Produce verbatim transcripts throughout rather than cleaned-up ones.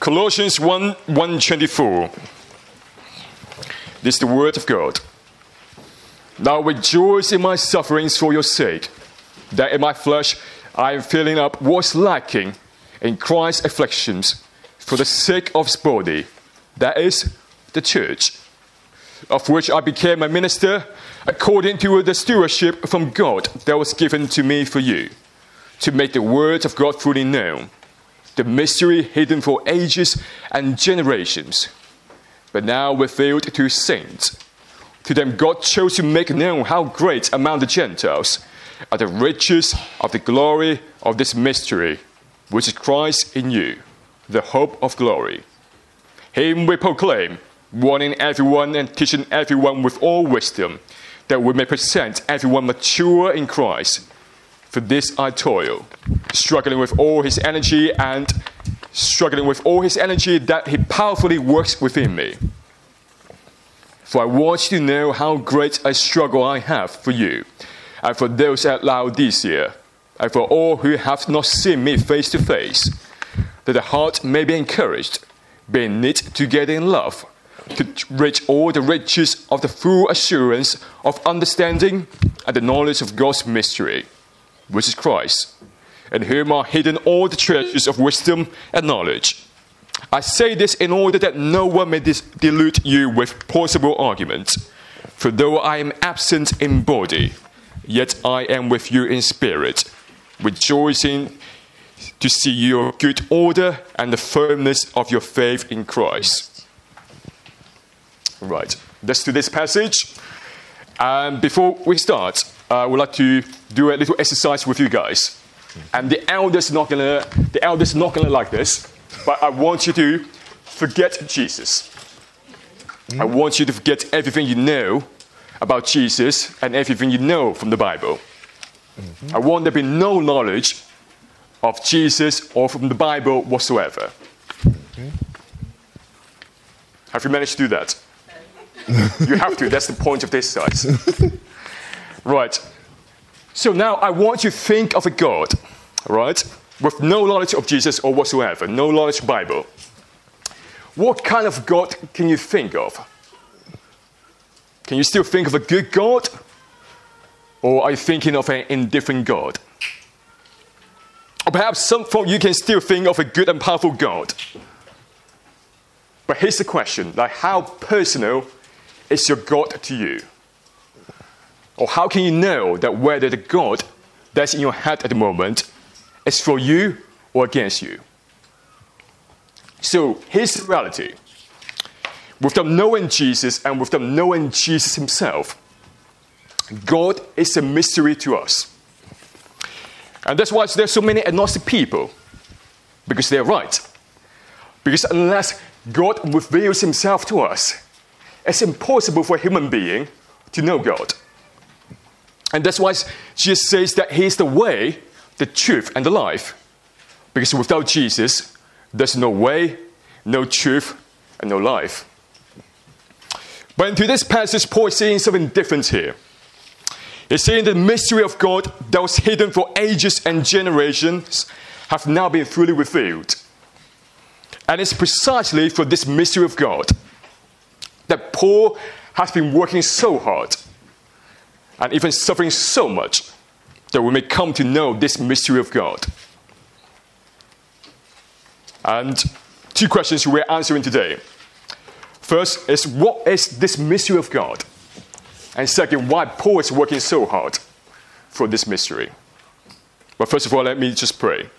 Colossians one, one twenty-four. This is the word of God. Now rejoice in my sufferings for your sake, that in my flesh I am filling up what's lacking in Christ's afflictions for the sake of his body, that is, the church, of which I became a minister according to the stewardship from God that was given to me for you, to make the word of God fully known, the mystery hidden for ages and generations, but now revealed to saints. To them God chose to make known how great among the Gentiles are the riches of the glory of this mystery, which is Christ in you, the hope of glory. Him we proclaim, warning everyone and teaching everyone with all wisdom, that we may present everyone mature in Christ. For this I toil, struggling with all his energy and struggling with all his energy that he powerfully works within me. For I want you to know how great a struggle I have for you, and for those at Laodicea, and for all who have not seen me face to face, that the heart may be encouraged, being knit together in love, to reach all the riches of the full assurance of understanding and the knowledge of God's mystery, which is Christ, in whom are hidden all the treasures of wisdom and knowledge. I say this in order that no one may dis- delude you with plausible arguments. For though I am absent in body, yet I am with you in spirit, rejoicing to see your good order and the firmness of your faith in Christ. Right, let's do this passage. And before we start, I would like to do a little exercise with you guys. And the elders not gonna, the elders not gonna like this, but I want you to forget Jesus. Mm-hmm. I want you to forget everything you know about Jesus and everything you know from the Bible. Mm-hmm. I want there to be no knowledge of Jesus or from the Bible whatsoever. Mm-hmm. Have you managed to do that? You have to. That's the point of this exercise. Right. So now I want you to think of a God, right, with no knowledge of Jesus or whatsoever, no knowledge of the Bible. What kind of God can you think of? Can you still think of a good God? Or are you thinking of an indifferent God? Or perhaps some of you can still think of a good and powerful God. But here's the question, like how personal is your God to you? Or how can you know that whether the God that's in your head at the moment is for you or against you? So here's the reality. Without knowing Jesus and without knowing Jesus himself, God is a mystery to us. And that's why there's so many agnostic people. Because they're right. Because unless God reveals himself to us, it's impossible for a human being to know God. And that's why Jesus says that he is the way, the truth, and the life. Because without Jesus, there's no way, no truth, and no life. But into this passage, Paul is saying something different here. He's saying the mystery of God that was hidden for ages and generations have now been fully revealed. And it's precisely for this mystery of God that Paul has been working so hard and even suffering so much that we may come to know this mystery of God. And two questions we're answering today. First is, what is this mystery of God? And second, why Paul is working so hard for this mystery. But first of all, let me just pray.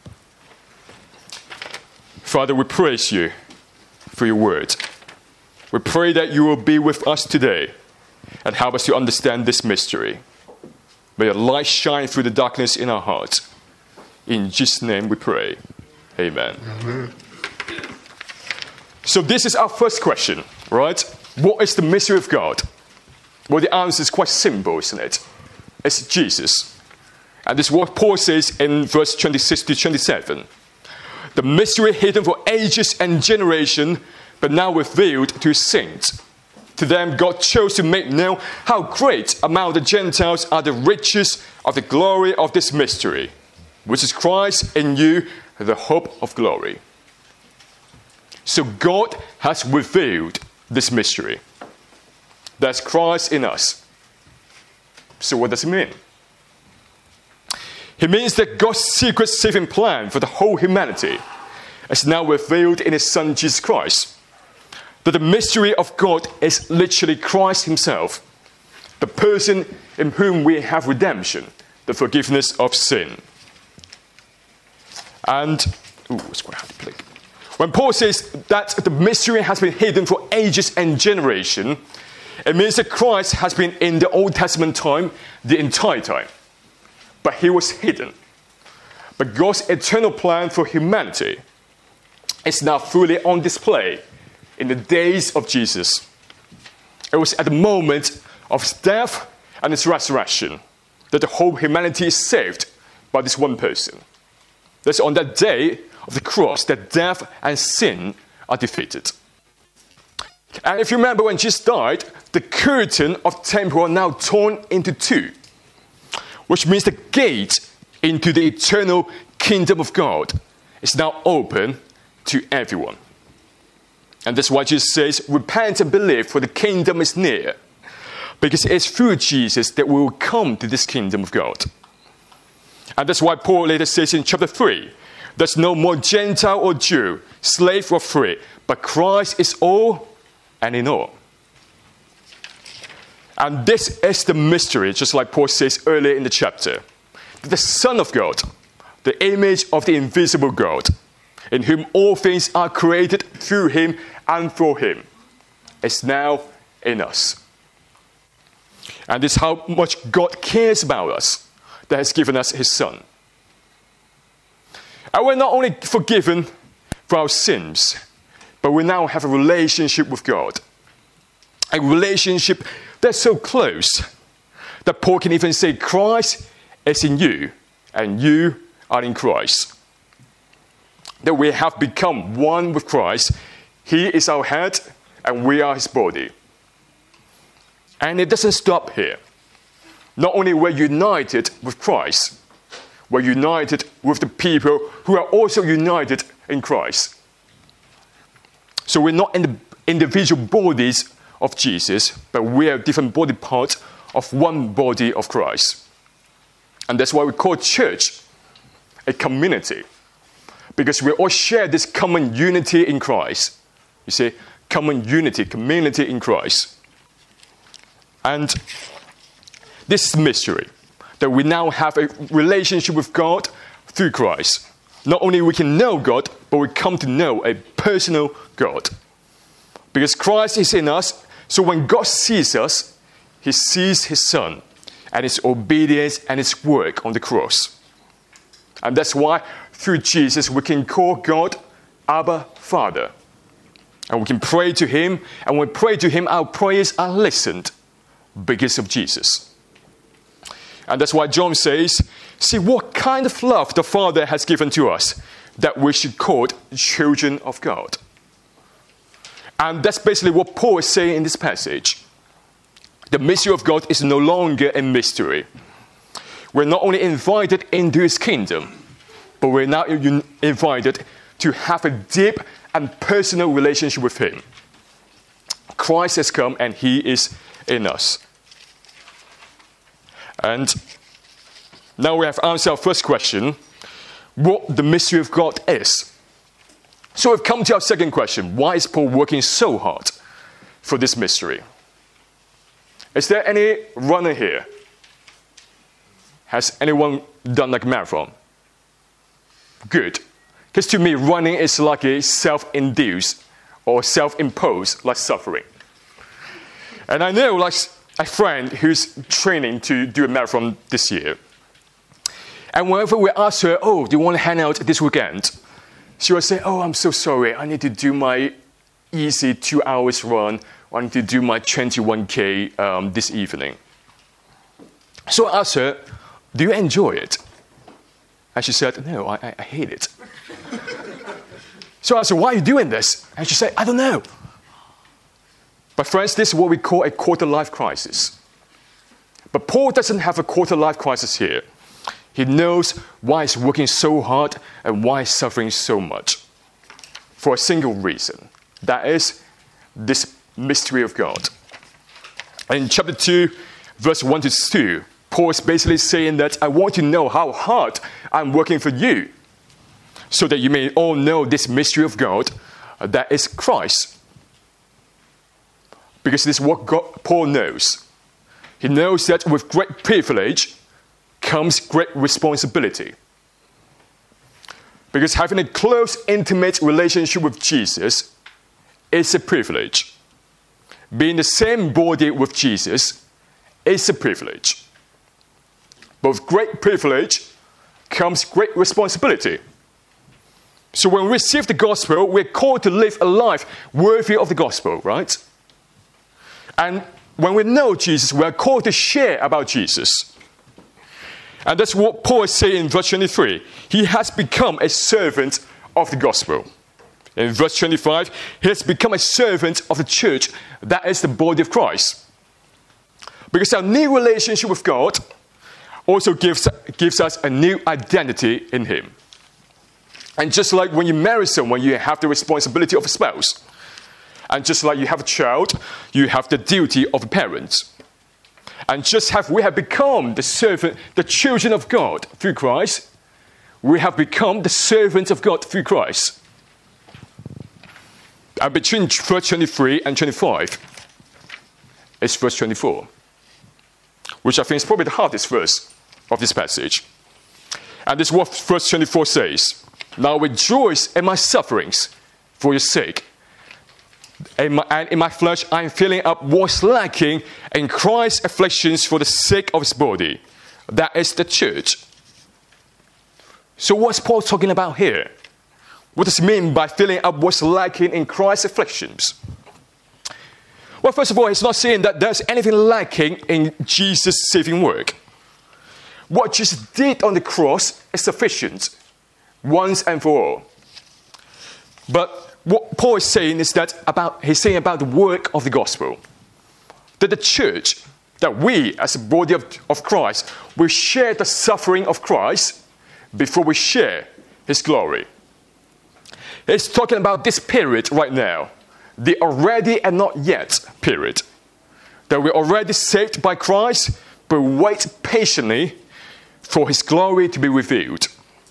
Father, we praise you for your word. We pray that you will be with us today and help us to understand this mystery. May your light shine through the darkness in our hearts. In Jesus' name we pray. Amen. Amen. So this is our first question, right? What is the mystery of God? Well, the answer is quite simple, isn't it? It's Jesus. And this is what Paul says in verse twenty-six to twenty-seven. The mystery hidden for ages and generations, but now revealed to his saints. To them God chose to make known how great among the Gentiles are the riches of the glory of this mystery, which is Christ in you, the hope of glory. So God has revealed this mystery. That's Christ in us. So what does it mean? It means that God's secret saving plan for the whole humanity is now revealed in his Son Jesus Christ. That the mystery of God is literally Christ himself, the person in whom we have redemption, the forgiveness of sin. And, ooh, it's quite hard to play. When Paul says that the mystery has been hidden for ages and generations, it means that Christ has been in the Old Testament time the entire time. But he was hidden. But God's eternal plan for humanity is now fully on display in the days of Jesus. It was at the moment of his death and his resurrection that the whole humanity is saved by this one person. That's on that day of the cross that death and sin are defeated. And if you remember when Jesus died, the curtain of temple are now torn into two, which means the gate into the eternal kingdom of God is now open to everyone. And that's why Jesus says, repent and believe, for the kingdom is near. Because it's through Jesus that we will come to this kingdom of God. And that's why Paul later says in chapter three, there's no more Gentile or Jew, slave or free, but Christ is all and in all. And this is the mystery, just like Paul says earlier in the chapter. That the Son of God, the image of the invisible God, in whom all things are created through him and for him, is now in us. And this is how much God cares about us, that has given us his Son. And we're not only forgiven for our sins, but we now have a relationship with God. A relationship that's so close that Paul can even say, Christ is in you, and you are in Christ. That we have become one with Christ. He is our head, and we are his body. And it doesn't stop here. Not only we're united with Christ, we're united with the people who are also united in Christ. So we're not in the individual bodies of Jesus, but we are different body parts of one body of Christ. And that's why we call church a community. Because we all share this common unity in Christ. You see, common unity, community in Christ. And this is mystery, that we now have a relationship with God through Christ. Not only we can know God, but we come to know a personal God. Because Christ is in us, so when God sees us, he sees his Son and his obedience and his work on the cross. And that's why through Jesus we can call God Abba, Father. And we can pray to him, and when we pray to him, our prayers are listened because of Jesus. And that's why John says, see what kind of love the Father has given to us, that we should call children of God. And that's basically what Paul is saying in this passage. The mystery of God is no longer a mystery. We're not only invited into his kingdom, but we're now invited to have a deep and personal relationship with him. Christ has come and he is in us. And now we have answered our first question, what the mystery of God is. So we've come to our second question. Why is Paul working so hard for this mystery? Is there any runner here? Has anyone done like a marathon? Good. Because to me, running is like a self-induced or self-imposed like suffering. And I know like a friend who's training to do a marathon this year. And whenever we ask her, oh, do you want to hang out this weekend? She will say, oh, I'm so sorry. I need to do my easy two hours run. I need to do my twenty-one K um, this evening. So I asked her, do you enjoy it? And she said, no, I, I hate it. So I asked her, why are you doing this? And she said, I don't know. But friends, this is what we call a quarter-life crisis. But Paul doesn't have a quarter-life crisis here. He knows why he's working so hard and why he's suffering so much. for a single reason. That is this mystery of God. In chapter two, verse one to two, Paul is basically saying that I want to know how hard I'm working for you, so that you may all know this mystery of God, uh, that is Christ. Because this is what God, Paul knows. He knows that with great privilege comes great responsibility. Because having a close, intimate relationship with Jesus is a privilege. Being the same body with Jesus is a privilege. But with great privilege comes great responsibility. So when we receive the gospel, we're called to live a life worthy of the gospel, right? And when we know Jesus, we are called to share about Jesus. And that's what Paul is saying in verse twenty-three. He has become a servant of the gospel. In verse twenty-five, he has become a servant of the church, that is the body of Christ. Because our new relationship with God also gives, gives us a new identity in him. And just like when you marry someone, you have the responsibility of a spouse. And just like you have a child, you have the duty of a parent. And just as we have become the servant, the children of God through Christ, we have become the servants of God through Christ. And between verse twenty-three and twenty-five is verse twenty-four, which I think is probably the hardest verse of this passage. And this is what verse twenty-four says. Now rejoice in my sufferings for your sake. In my, and in my flesh I am filling up what's lacking in Christ's afflictions for the sake of his body. That is the church. So what's Paul talking about here? What does he mean by filling up what's lacking in Christ's afflictions? Well, first of all, he's not saying that there's anything lacking in Jesus' saving work. What Jesus did on the cross is sufficient, once and for all. But what Paul is saying is that about he's saying about the work of the gospel. That the church, that we as a body of, of Christ, will share the suffering of Christ before we share his glory. He's talking about this period right now, the already and not yet period. That we're already saved by Christ, but wait patiently for his glory to be revealed.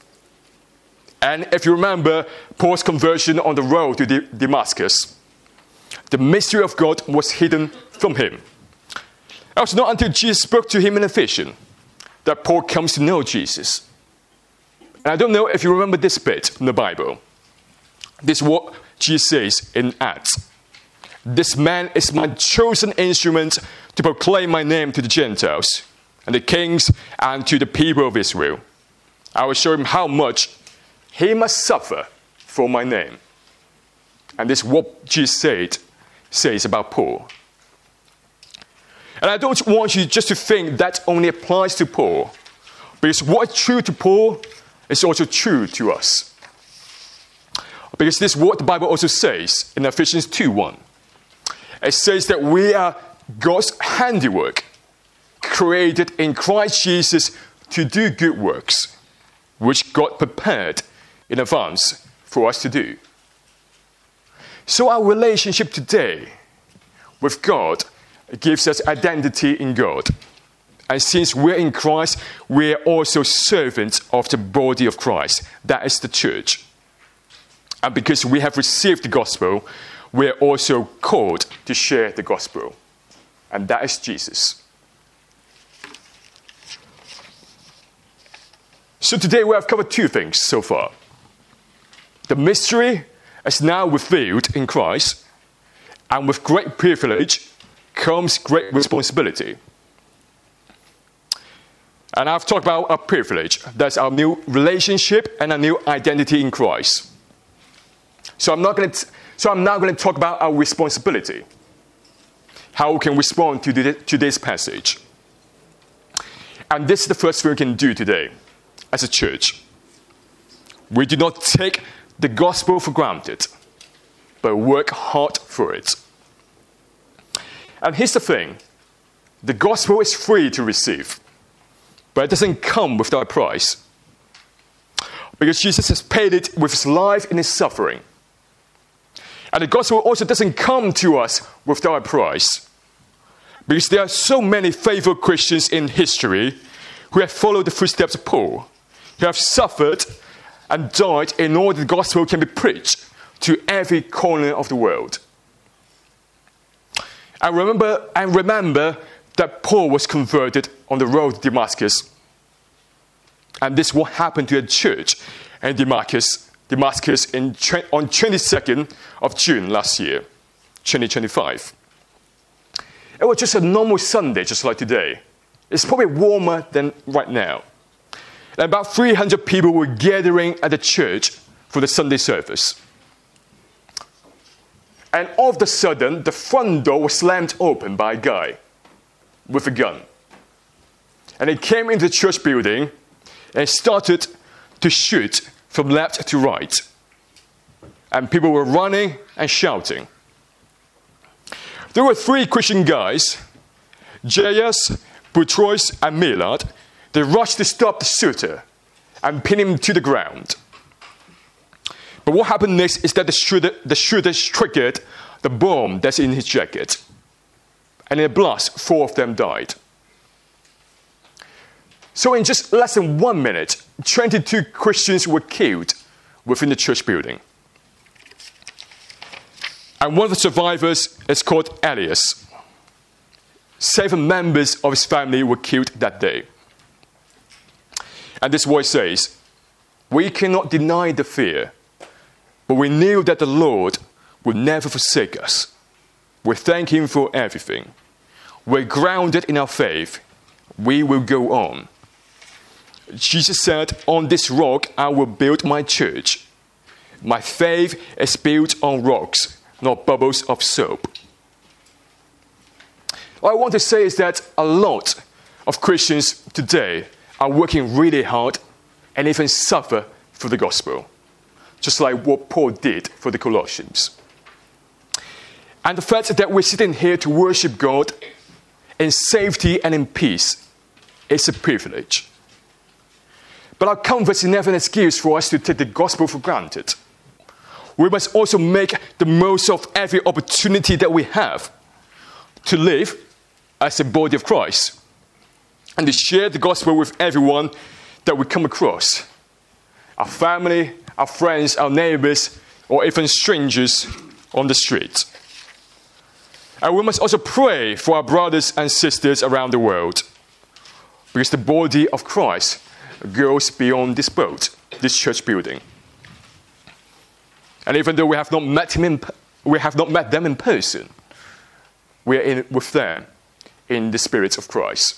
And if you remember Paul's conversion on the road to Damascus, the mystery of God was hidden from him. It was not until Jesus spoke to him in a vision that Paul comes to know Jesus. And I don't know if you remember this bit in the Bible. This is what Jesus says in Acts. This man is my chosen instrument to proclaim my name to the Gentiles and the kings and to the people of Israel. I will show him how much he must suffer for my name. And this is what Jesus said, says about Paul. And I don't want you just to think that only applies to Paul, because what's true to Paul is also true to us. Because this is what the Bible also says in Ephesians two one. It says that we are God's handiwork, created in Christ Jesus to do good works, which God prepared in advance for us to do. So our relationship today with God gives us identity in God. And since we're in Christ, we're also servants of the body of Christ. That is the church. And because we have received the gospel, we're also called to share the gospel. And that is Jesus. So today we have covered two things so far. The mystery is now revealed in Christ, and with great privilege comes great responsibility. And I've talked about our privilege. That's our new relationship and our new identity in Christ. So I'm not going to. So I'm now going to talk about our responsibility. How we can respond to, the, to this passage. And this is the first thing we can do today as a church. We do not take the gospel for granted, but work hard for it. And here's the thing. The gospel is free to receive, but it doesn't come without a price. Because Jesus has paid it with his life and his suffering. And the gospel also doesn't come to us without a price. Because there are so many faithful Christians in history who have followed the footsteps of Paul, who have suffered and died in order the gospel can be preached to every corner of the world. And remember, and remember that Paul was converted on the road to Damascus. And this is what happened to a church in Damascus, Damascus in, on twenty-second of June last year, twenty twenty-five. It was just a normal Sunday, just like today. It's probably warmer than right now. And about three hundred people were gathering at the church for the Sunday service. And all of a sudden, the front door was slammed open by a guy with a gun. And he came into the church building and started to shoot from left to right. And people were running and shouting. There were three Christian guys, Jairus, Boutros, and Millard. They rushed to stop the shooter and pin him to the ground. But what happened next is that the shooter, the shooter triggered the bomb that's in his jacket. And in a blast, four of them died. So in just less than one minute, twenty-two Christians were killed within the church building. And one of the survivors is called Elias. Seven members of his family were killed that day. And this voice says, "We cannot deny the fear, but we knew that the Lord would never forsake us. We thank him for everything. We're grounded in our faith. We will go on." Jesus said, "On this rock I will build my church. My faith is built on rocks, not bubbles of soap." What I want to say is that a lot of Christians today are working really hard and even suffer for the gospel, just like what Paul did for the Colossians. And the fact that we're sitting here to worship God in safety and in peace is a privilege. But our comfort is never an excuse for us to take the gospel for granted. We must also make the most of every opportunity that we have to live as a body of Christ and to share the gospel with everyone that we come across. Our family, our friends, our neighbors, or even strangers on the street. And we must also pray for our brothers and sisters around the world, because the body of Christ goes beyond this boat, this church building. And even though we have not met him in, we have not met them in person, we are in with them in the spirit of Christ.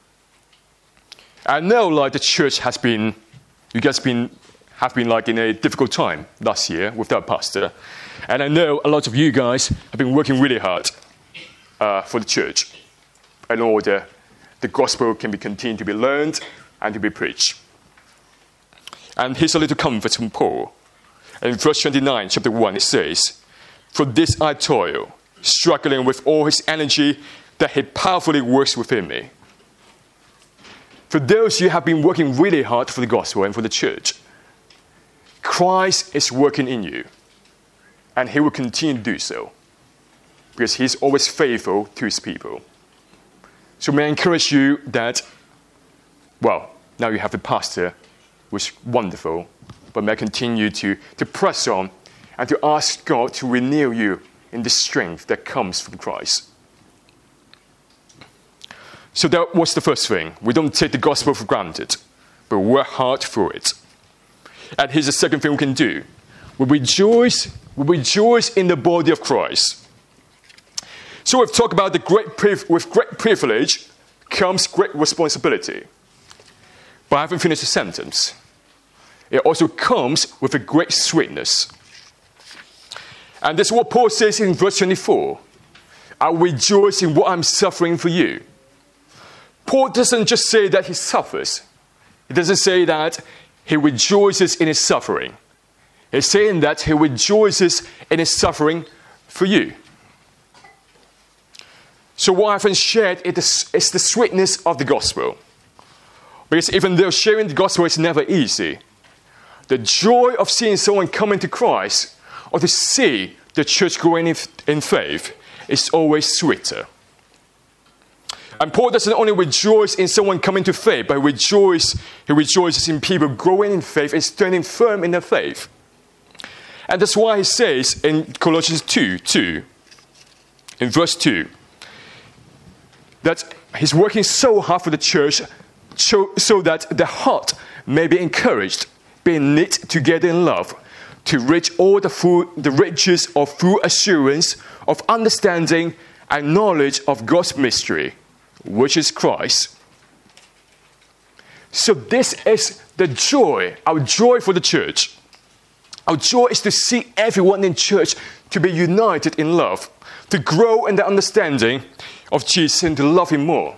I know, like, the church has been, you guys been have been like in a difficult time last year without pastor, and I know a lot of you guys have been working really hard uh, for the church in order the gospel can be continued to be learned and to be preached. And here's a little comfort from Paul. In verse twenty-nine, chapter one, it says, "For this I toil, struggling with all his energy that he powerfully works within me." For those who have been working really hard for the gospel and for the church, Christ is working in you, and he will continue to do so, because he's always faithful to his people. So may I encourage you that, well, now you have the pastor, which is wonderful, but may I continue to, to press on and to ask God to renew you in the strength that comes from Christ. So that was the first thing. We don't take the gospel for granted, but work hard for it. And here's the second thing we can do. We rejoice, we rejoice in the body of Christ. So we've talked about the great priv- with great privilege comes great responsibility. But I haven't finished the sentence. It also comes with a great sweetness. And this is what Paul says in verse twenty-four. "I rejoice in what I'm suffering for you." Paul doesn't just say that he suffers. He doesn't say that he rejoices in his suffering. He's saying that he rejoices in his suffering for you. So what I've shared is the sweetness of the gospel. Because even though sharing the gospel is never easy, the joy of seeing someone come into Christ, or to see the church growing in, in faith is always sweeter. And Paul doesn't only rejoice in someone coming to faith, but he, rejoice, he rejoices in people growing in faith and standing firm in their faith. And that's why he says in Colossians two, two, in verse two, that he's working so hard for the church so, so that the heart may be encouraged, being knit together in love, to reach all the full, the riches of full assurance of understanding and knowledge of God's mystery, which is Christ. So this is the joy, our joy for the church. Our joy is to see everyone in church to be united in love, to grow in the understanding of Jesus and to love him more.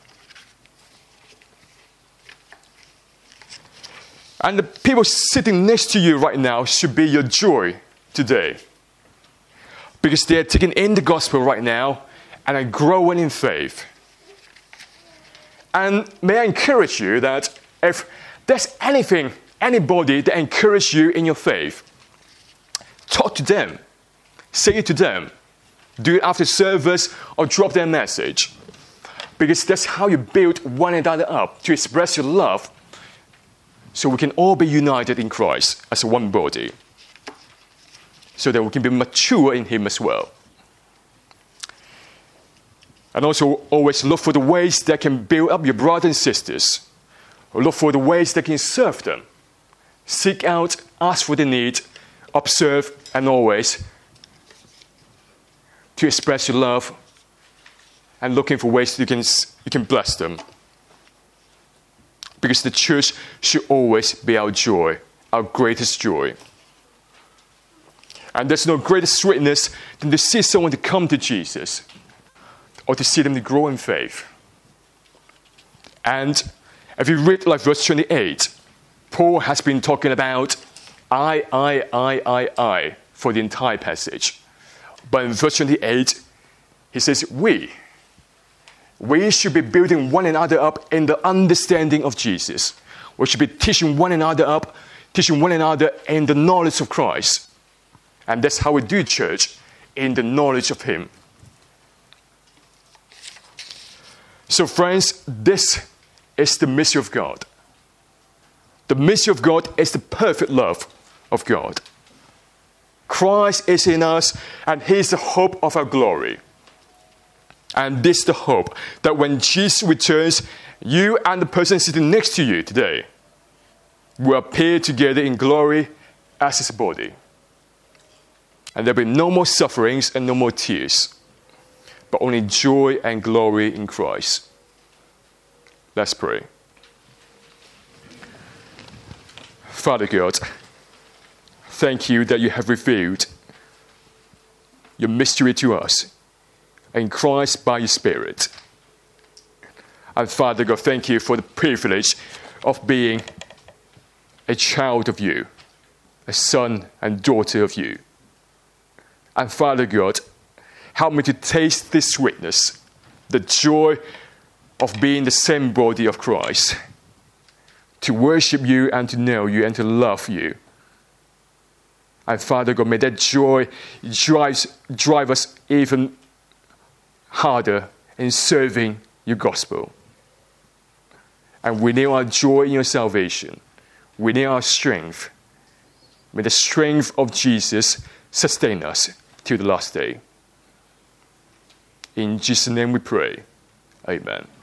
And the people sitting next to you right now should be your joy today, because they are taking in the gospel right now and are growing in faith. And may I encourage you that if there's anything, anybody that encourages you in your faith, talk to them, say it to them, do it after service or drop them a message, because that's how you build one another up to express your love, so we can all be united in Christ as one body, so that we can be mature in him as well. And also always look for the ways that can build up your brothers and sisters. Or look for the ways that can serve them. Seek out, ask for the need, observe, and always to express your love and looking for ways that you can, you can bless them. Because the church should always be our joy, our greatest joy. And there's no greater sweetness than to see someone to come to Jesus, or to see them to grow in faith. And if you read like verse twenty-eight, Paul has been talking about I, I, I, I, I for the entire passage. But in verse twenty-eight, he says, we. We should be building one another up in the understanding of Jesus. We should be teaching one another up, teaching one another in the knowledge of Christ. And that's how we do church, in the knowledge of him. So friends, this is the mystery of God. The mystery of God is the perfect love of God. Christ is in us, and he is the hope of our glory. And this is the hope that when Jesus returns, you and the person sitting next to you today will appear together in glory as his body. And there will be no more sufferings and no more tears, but only joy and glory in Christ. Let's pray. Father God, thank you that you have revealed your mystery to us in Christ by your Spirit. And Father God, thank you for the privilege of being a child of you, a son and daughter of you. And Father God, help me to taste this sweetness, the joy of being the same body of Christ, to worship you and to know you and to love you. And Father God, may that joy drive, drive us even harder in serving your gospel. And renew our joy in your salvation. Renew our strength. May the strength of Jesus sustain us till the last day. In Jesus' name we pray. Amen.